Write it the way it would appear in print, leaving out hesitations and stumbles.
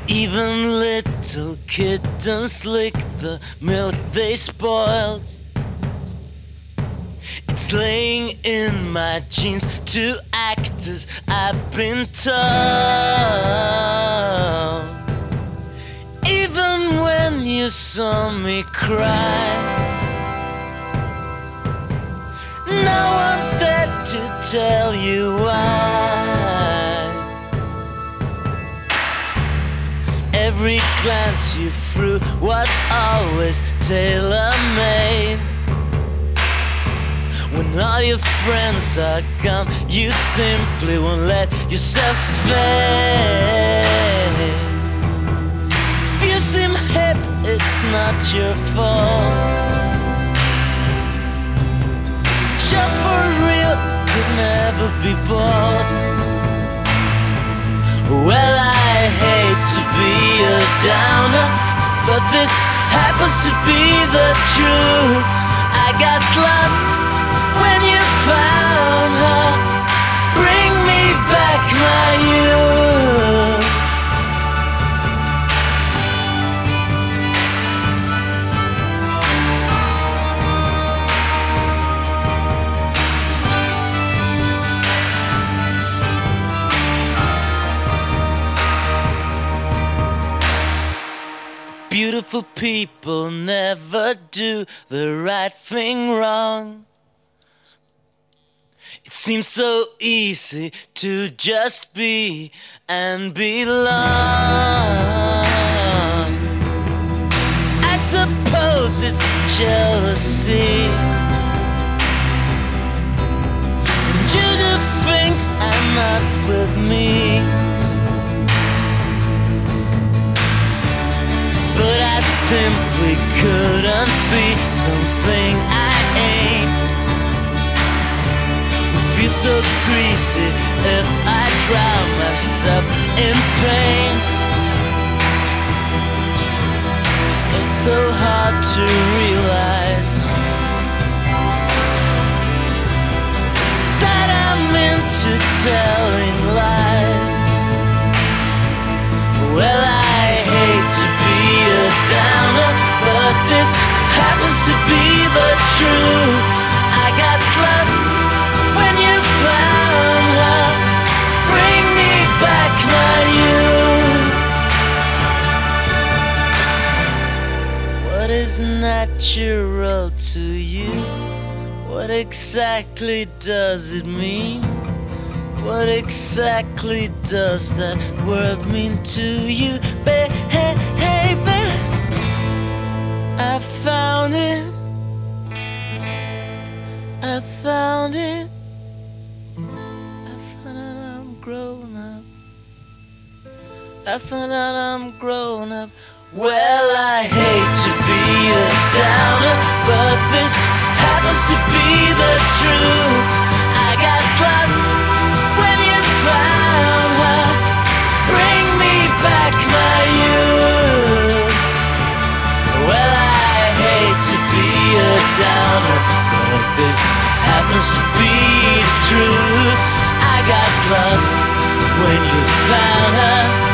Even little kittens lick the milk they spoiled. It's laying in my genes to act as I've been told. Even when you saw me cry, no one dared to tell you why. Every glance you threw was always tailor-made. When all your friends are gone, you simply won't let yourself fade. If you seem hip, it's not your fault. You're for real, could never be both. Well, I hate to be a downer, but this happens to be the truth. I got lost when you found her. Bring me back my youth. Beautiful people never do the right thing wrong. It seems so easy to just be and belong. I suppose it's jealousy. You do things are not with me. But I simply couldn't be something I ain't. Feel so greasy if I drown myself in pain. It's so hard to realize that I'm into telling lies. Well, I hate to be a downer, but this happens to be the truth. I got lost when you found her. Bring me back my youth. What is natural to you? What exactly does it mean? What exactly does that word mean to you, baby? I found it. I found it. I found out I'm grown up. I found out I'm grown up. Well, I hate to be a downer, but this happens to be the truth. I got lost when you found her. Bring me back my youth. Well, I hate to be a downer, but this happens to be the truth. I got lost when you found her.